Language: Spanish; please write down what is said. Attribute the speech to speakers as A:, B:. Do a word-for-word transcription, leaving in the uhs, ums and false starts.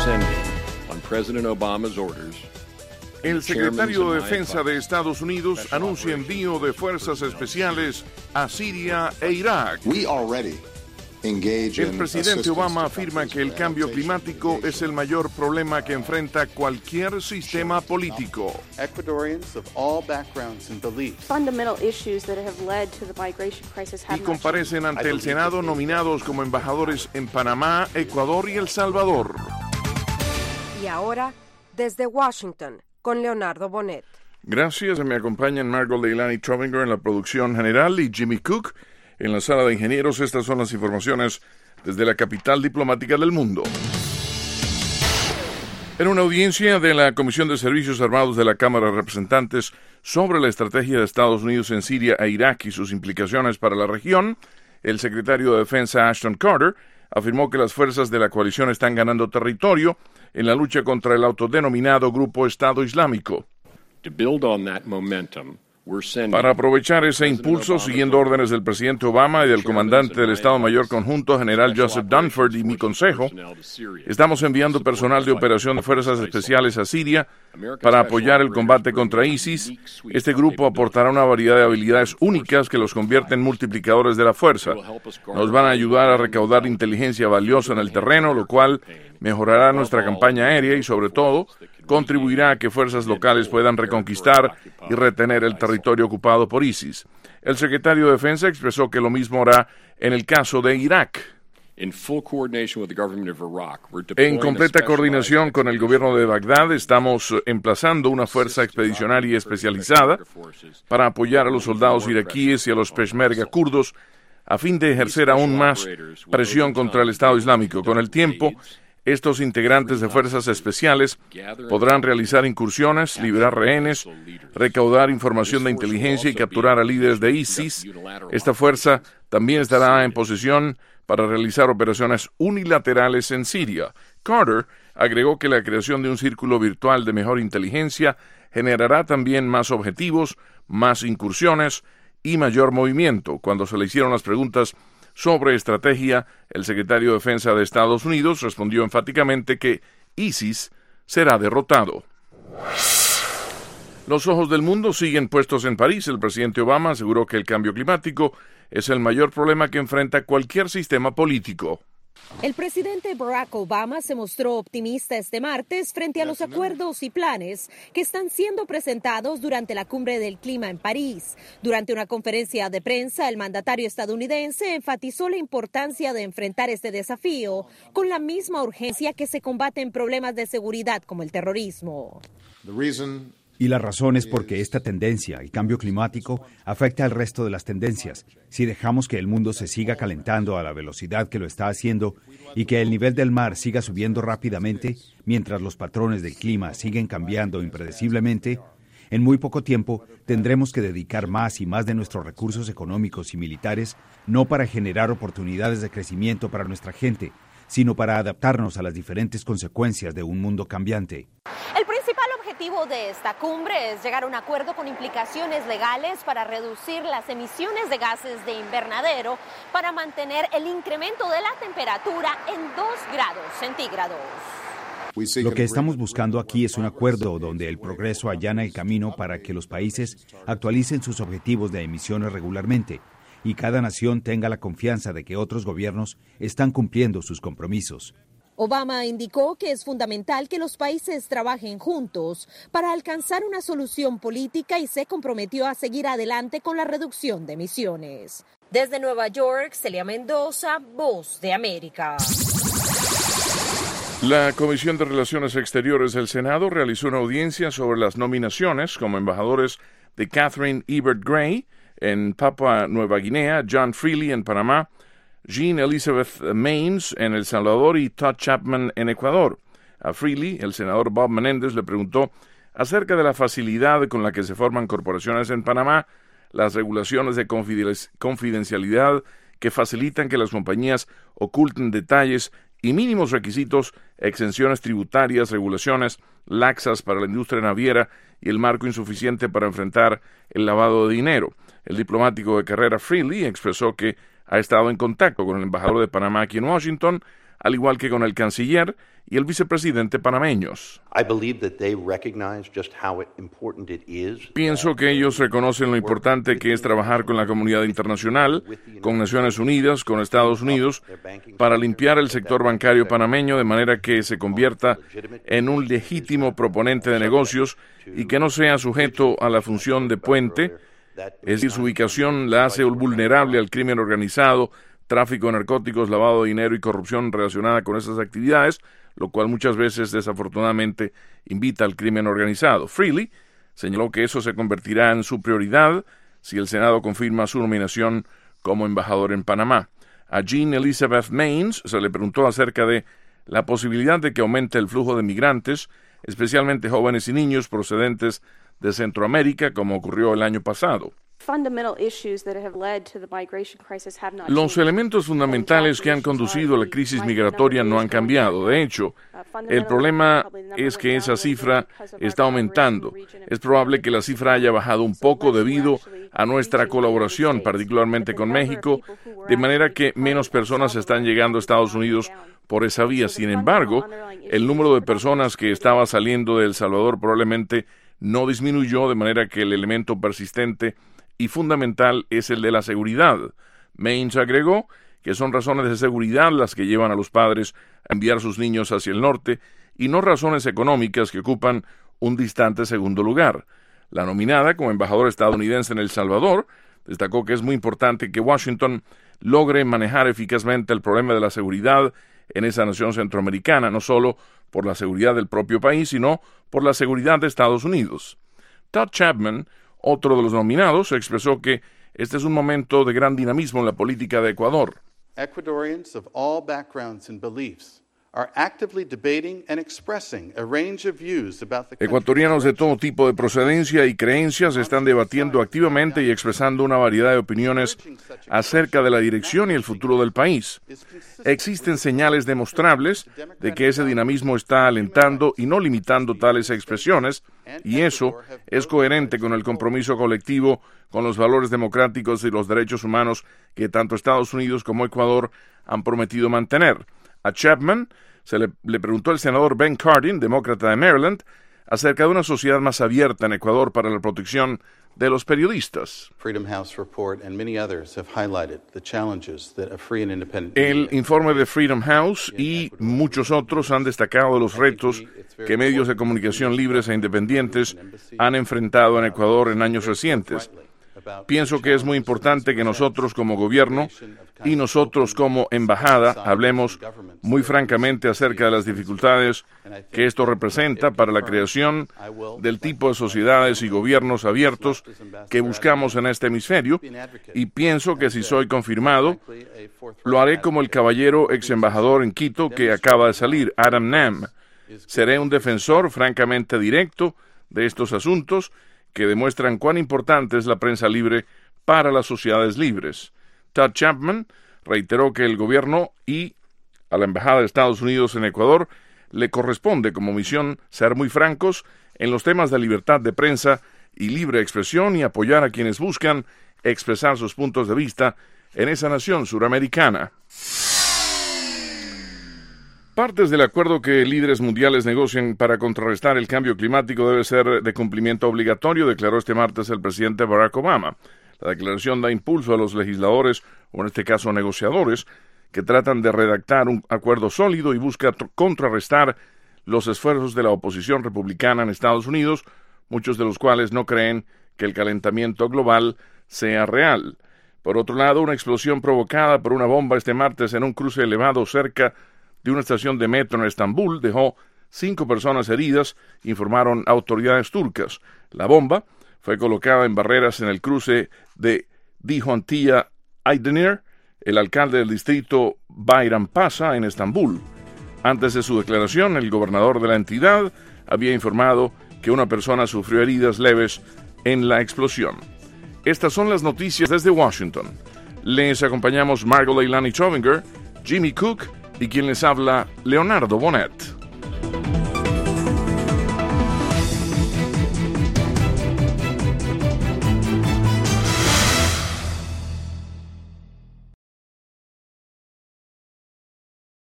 A: El secretario de Defensa de Estados Unidos anuncia envío de fuerzas especiales a Siria e Irak. El presidente Obama afirma que el cambio climático es el mayor problema que enfrenta cualquier sistema político. Y comparecen ante el Senado nominados como embajadores en Panamá, Ecuador y El Salvador.
B: Y ahora, desde Washington, con Leonardo Bonet.
A: Gracias, me acompañan Margot Leilani Trovinger en la producción general y Jimmy Cook en la sala de ingenieros. Estas son las informaciones desde la capital diplomática del mundo. En una audiencia de la Comisión de Servicios Armados de la Cámara de Representantes sobre la estrategia de Estados Unidos en Siria e Irak y sus implicaciones para la región, el secretario de Defensa Ashton Carter afirmó que las fuerzas de la coalición están ganando territorio en la lucha contra el autodenominado Grupo Estado Islámico.
C: To build on that momentum,
A: Para aprovechar ese impulso, siguiendo órdenes del presidente Obama y del comandante del Estado Mayor Conjunto, general Joseph Dunford, y mi consejo, estamos enviando personal de operación de fuerzas especiales a Siria para apoyar el combate contra ISIS. Este grupo aportará una variedad de habilidades únicas que los convierten en multiplicadores de la fuerza. Nos van a ayudar a recaudar inteligencia valiosa en el terreno, lo cual mejorará nuestra campaña aérea y, sobre todo, contribuirá a que fuerzas locales puedan reconquistar y retener el territorio ocupado por ISIS. El secretario de Defensa expresó que lo mismo hará en el caso de Irak. En completa coordinación con el gobierno de Bagdad, estamos emplazando una fuerza expedicionaria especializada para apoyar a los soldados iraquíes y a los peshmerga kurdos a fin de ejercer aún más presión contra el Estado Islámico. Con el tiempo, estos integrantes de fuerzas especiales podrán realizar incursiones, liberar rehenes, recaudar información de inteligencia y capturar a líderes de ISIS. Esta fuerza también estará en posesión para realizar operaciones unilaterales en Siria. Carter agregó que la creación de un círculo virtual de mejor inteligencia generará también más objetivos, más incursiones y mayor movimiento. Cuando se le hicieron las preguntas sobre estrategia, el secretario de Defensa de Estados Unidos respondió enfáticamente que ISIS será derrotado. Los ojos del mundo siguen puestos en París. El presidente Obama aseguró que el cambio climático es el mayor problema que enfrenta cualquier sistema político.
D: El presidente Barack Obama se mostró optimista este martes frente a los acuerdos y planes que están siendo presentados durante la Cumbre del Clima en París. Durante una conferencia de prensa, el mandatario estadounidense enfatizó la importancia de enfrentar este desafío con la misma urgencia que se combaten problemas de seguridad como el terrorismo.
E: Y la razón es porque esta tendencia, el cambio climático, afecta al resto de las tendencias. Si dejamos que el mundo se siga calentando a la velocidad que lo está haciendo y que el nivel del mar siga subiendo rápidamente, mientras los patrones del clima siguen cambiando impredeciblemente, en muy poco tiempo tendremos que dedicar más y más de nuestros recursos económicos y militares no para generar oportunidades de crecimiento para nuestra gente, sino para adaptarnos a las diferentes consecuencias de un mundo cambiante.
D: El principal objetivo de esta cumbre es llegar a un acuerdo con implicaciones legales para reducir las emisiones de gases de invernadero para mantener el incremento de la temperatura en dos grados centígrados.
E: Lo que estamos buscando aquí es un acuerdo donde el progreso allana el camino para que los países actualicen sus objetivos de emisiones regularmente y cada nación tenga la confianza de que otros gobiernos están cumpliendo sus compromisos.
D: Obama indicó que es fundamental que los países trabajen juntos para alcanzar una solución política y se comprometió a seguir adelante con la reducción de emisiones. Desde Nueva York, Celia Mendoza, Voz de América.
A: La Comisión de Relaciones Exteriores del Senado realizó una audiencia sobre las nominaciones como embajadores de Catherine Ebert Gray en Papua Nueva Guinea, John Freely en Panamá, Jean Elizabeth Maines en El Salvador y Todd Chapman en Ecuador. A Freely, el senador Bob Menéndez le preguntó acerca de la facilidad con la que se forman corporaciones en Panamá, las regulaciones de confidencialidad que facilitan que las compañías oculten detalles y mínimos requisitos, exenciones tributarias, regulaciones laxas para la industria naviera y el marco insuficiente para enfrentar el lavado de dinero. El diplomático de carrera Freely expresó que ha estado en contacto con el embajador de Panamá aquí en Washington al igual que con el canciller y el vicepresidente panameños. Pienso que ellos reconocen lo importante que es trabajar con la comunidad internacional, con Naciones Unidas, con Estados Unidos, para limpiar el sector bancario panameño de manera que se convierta en un legítimo proponente de negocios y que no sea sujeto a la función de puente, es decir, su ubicación la hace vulnerable al crimen organizado, tráfico de narcóticos, lavado de dinero y corrupción relacionada con esas actividades, lo cual muchas veces, desafortunadamente, invita al crimen organizado. Freely señaló que eso se convertirá en su prioridad si el Senado confirma su nominación como embajador en Panamá. A Jean Elizabeth Maines se le preguntó acerca de la posibilidad de que aumente el flujo de migrantes, especialmente jóvenes y niños procedentes de Centroamérica, como ocurrió el año pasado. Los elementos fundamentales que han conducido a la crisis migratoria no han cambiado. De hecho, el problema es que esa cifra está aumentando. Es probable que la cifra haya bajado un poco debido a nuestra colaboración, particularmente con México, de manera que menos personas están llegando a Estados Unidos por esa vía. Sin embargo, el número de personas que estaba saliendo de El Salvador probablemente no disminuyó, de manera que el elemento persistente y fundamental es el de la seguridad. Maines agregó que son razones de seguridad las que llevan a los padres a enviar a sus niños hacia el norte y no razones económicas que ocupan un distante segundo lugar. La nominada como embajadora estadounidense en El Salvador destacó que es muy importante que Washington logre manejar eficazmente el problema de la seguridad en esa nación centroamericana, no solo por la seguridad del propio país, sino por la seguridad de Estados Unidos. Todd Chapman, otro de los nominados, expresó que este es un momento de gran dinamismo en la política de Ecuador.
F: Ecuadorians of all backgrounds and beliefs are actively debating and expressing a range of views about the
A: Ecuatorianos de todo tipo de procedencia y creencias están debatiendo activamente y expresando una variedad de opiniones acerca de la dirección y el futuro del país. Existen señales demostrables de que ese dinamismo está alentando y no limitando tales expresiones, y eso es coherente con el compromiso colectivo con los valores democráticos y los derechos humanos que tanto Estados Unidos como Ecuador han prometido mantener. A Chapman se le, le preguntó el senador Ben Cardin, demócrata de Maryland, acerca de una sociedad más abierta en Ecuador para la protección de los periodistas. El informe de Freedom House y muchos otros han destacado los retos que medios de comunicación libres e independientes han enfrentado en Ecuador en años recientes. Pienso que es muy importante que nosotros como gobierno y nosotros como embajada hablemos muy francamente acerca de las dificultades que esto representa para la creación del tipo de sociedades y gobiernos abiertos que buscamos en este hemisferio, y pienso que si soy confirmado, lo haré como el caballero ex embajador en Quito que acaba de salir, Adam Nam. Seré un defensor francamente directo de estos asuntos que demuestran cuán importante es la prensa libre para las sociedades libres. Todd Chapman reiteró que el gobierno y a la Embajada de Estados Unidos en Ecuador le corresponde como misión ser muy francos en los temas de libertad de prensa y libre expresión y apoyar a quienes buscan expresar sus puntos de vista en esa nación suramericana. Partes del acuerdo que líderes mundiales negocian para contrarrestar el cambio climático debe ser de cumplimiento obligatorio, declaró este martes el presidente Barack Obama. La declaración da impulso a los legisladores, o en este caso negociadores, que tratan de redactar un acuerdo sólido y busca tr- contrarrestar los esfuerzos de la oposición republicana en Estados Unidos, muchos de los cuales no creen que el calentamiento global sea real. Por otro lado, una explosión provocada por una bomba este martes en un cruce elevado cerca de una estación de metro en Estambul dejó cinco personas heridas, informaron autoridades turcas. La bomba fue colocada en barreras en el cruce de Dijontia Aydemir, el alcalde del distrito Bayrampaşa en Estambul. Antes de su declaración, el gobernador de la entidad había informado que una persona sufrió heridas leves en la explosión. Estas son las noticias desde Washington. Les acompañamos Margot Leilani Chovinger, Jimmy Cook y quien les habla, Leonardo Bonet.